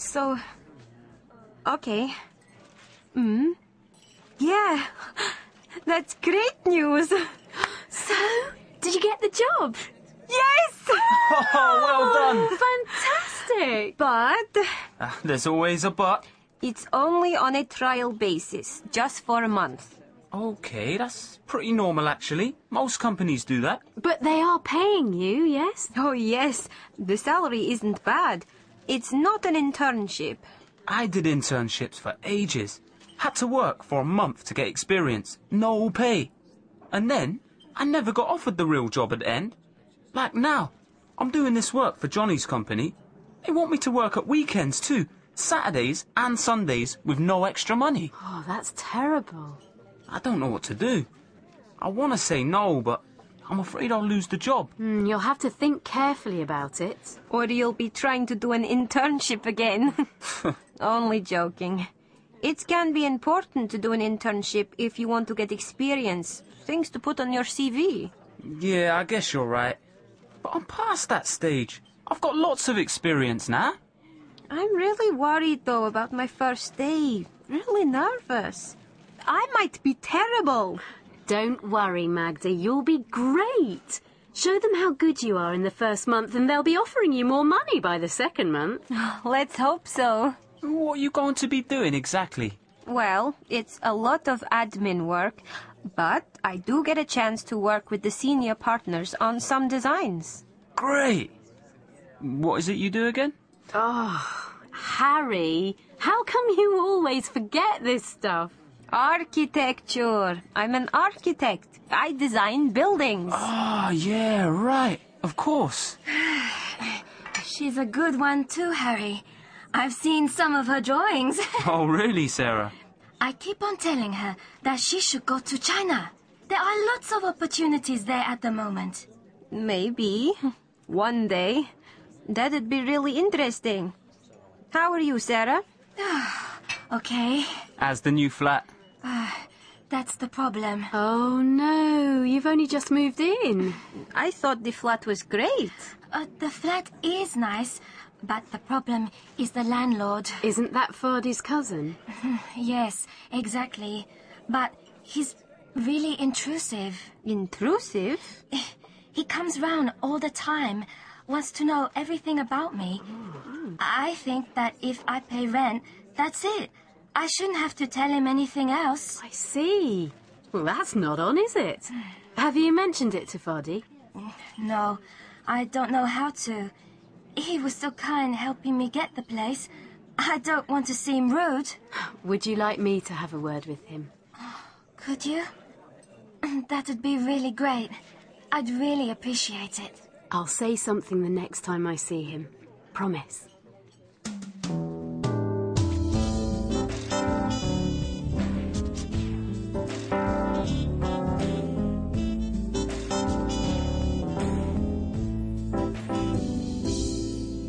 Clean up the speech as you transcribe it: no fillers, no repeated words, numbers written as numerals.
So... Okay. Yeah, that's great news. So, did you get the job? Yes! Oh, well done. Fantastic! But There's always a but. it's only on a trial basis, just for a month. Okay, that's pretty normal, actually. Most companies do that. But they are paying you, yes? Oh, yes, the salary isn't bad. It's not an internship. I did internships for ages. Had to work for a month to get experience. No pay. And then, I never got offered the real job at the end. Like now, I'm doing this work for Johnny's company. They want me to work at weekends too. Saturdays and Sundays with no extra money. Oh, that's terrible. I don't know what to do. I want to say no, but I'm afraid I'll lose the job. You'll have to think carefully about it. Or you'll be trying to do an internship again. Only joking. It can be important to do an internship if you want to get experience. Things to put on your CV. Yeah, I guess you're right. But I'm past that stage. I've got lots of experience now. I'm really worried, though, about my first day. Really nervous. I might be terrible. Don't worry, Magda, you'll be great. Show them how good you are in the first month and they'll be offering you more money by the second month. Let's hope so. What are you going to be doing exactly? Well, it's a lot of admin work, but I do get a chance to work with the senior partners on some designs. Great! What is it you do again? Oh, Harry, how come you always forget this stuff? Architecture. I'm an architect. I design buildings. Oh, yeah, right. Of course. She's a good one too, Harry. I've seen some of her drawings. Oh, really, Sarah? I keep on telling her that she should go to China. There are lots of opportunities there at the moment. Maybe. One day. That'd be really interesting. How are you, Sarah? Okay, As the new flat. that's the problem. Oh no, you've only just moved in. I thought the flat was great. The flat is nice, but the problem is the landlord. Isn't that Fardy's cousin? Yes, exactly. But he's really intrusive. Intrusive? He comes round all the time, wants to know everything about me. I think that if I pay rent, that's it. I shouldn't have to tell him anything else. I see. Well, that's not on, is it? Have you mentioned it to Fardy? No, I don't know how to. He was so kind helping me get the place. I don't want to seem rude. Would you like me to have a word with him? Could you? That'd be really great. I'd really appreciate it. I'll say something the next time I see him. Promise.